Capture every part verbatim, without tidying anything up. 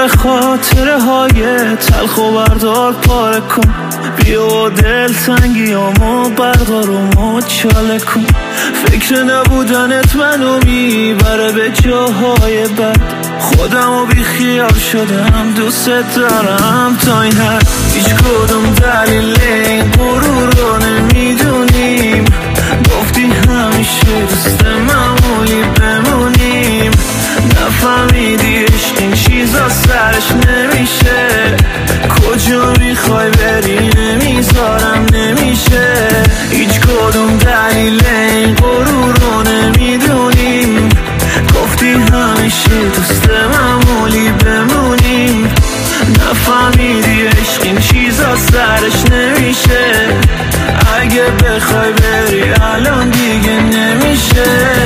به خاطره های تلخ و بردار پاره کن، بیا و دل تنگیامو بردار و مچاله کن. فکر نبودنت منو میبره به جاهای بد، خودم و بی خیال شدم دوست دارم تا این حد. هیچ کدوم دلیل این غرور رو نمیدونیم، گفتی همیشه دوست معمولی بمونیم. نفهمیدی عشق این چیزا سرش نمیشه، کجا میخوای بری نمیذارم نمیشه. هیچ کدوم دلیل این غرور رو نمیدونیم، گفتی همیشه دوست معمولی بمونیم. نفهمیدی عشق این چیزا سرش نمیشه، اگه بخوای بری الان دیگه نمیشه.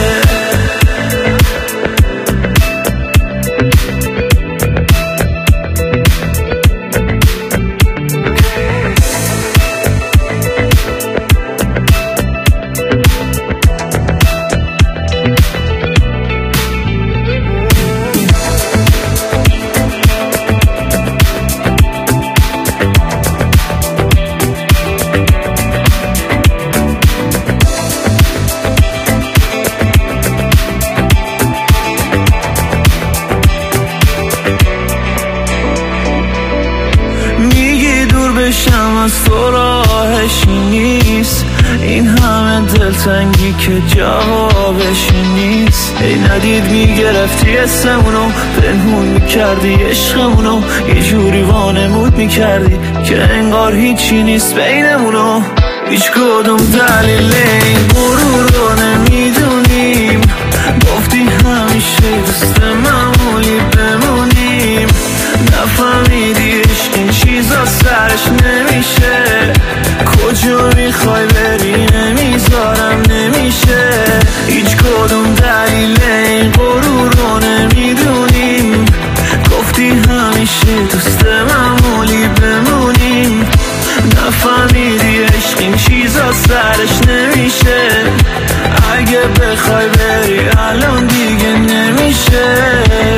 بشم از تو راهشی نیست، این همه دلتنگی که جوابشی نیست. ای ندید میگرفتی اسمونو، پنهون میکردی عشقمونو، یه جوری وانمود میکردی که انگار هیچی نیست بینمونو. هیچ کدوم دلیل این غرور رو نمیدونیم، گفتی همیشه دوست معمولی بمونیم. نفهمیدی عشق این چیزا سرش نمیشه، کجا میخوای بری نمیذارم نمیشه. هیچ کدوم دلیل این غرور رو نمیدونیم، گفتی همیشه دوست معمولی بمونیم. نفهمیدی عشق این چیزا سرش نمیشه، اگه بخوای بری الان دیگه نمیشه.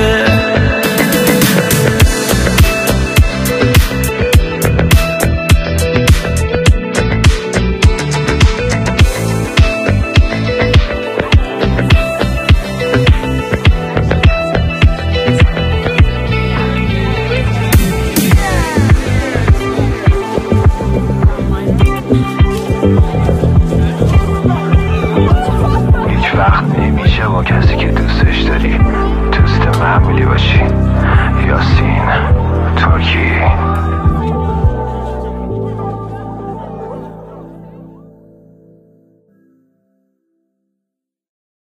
وقت نمیشه با کسی که دوستش داری دوست معمولی باشی. یاسین ترکی.